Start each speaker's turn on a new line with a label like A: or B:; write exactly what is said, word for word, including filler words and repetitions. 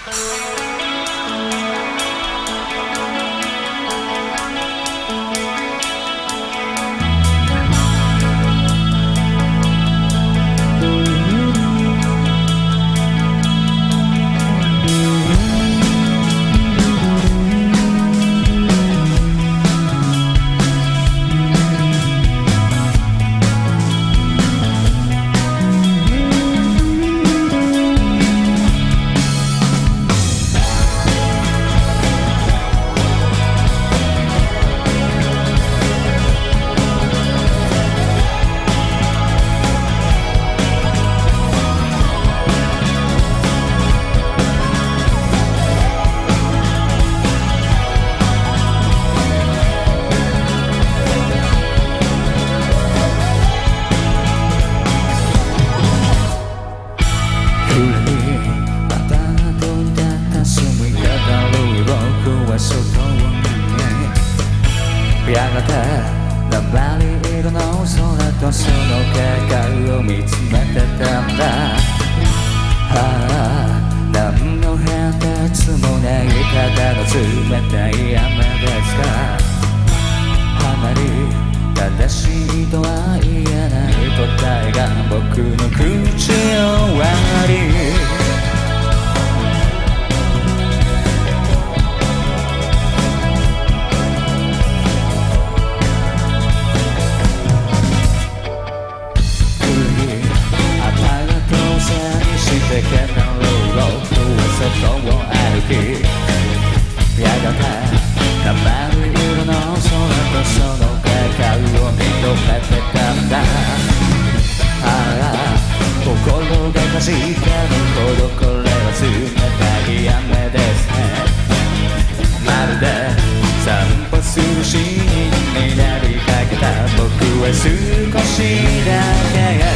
A: やがて鉛色の空とその境界を見つめてたんだ。ああ、何の変哲もないただの冷たい雨ですか。あまり正しいとは言えない答えが僕の口を割り、世間のロード外を歩き、やがて鉛色の空とその境界を認めてたんだ。ああ、心がかじかむほどこれは冷たい雨ですね。まるで散歩するシーンになりかけた僕は少しだけ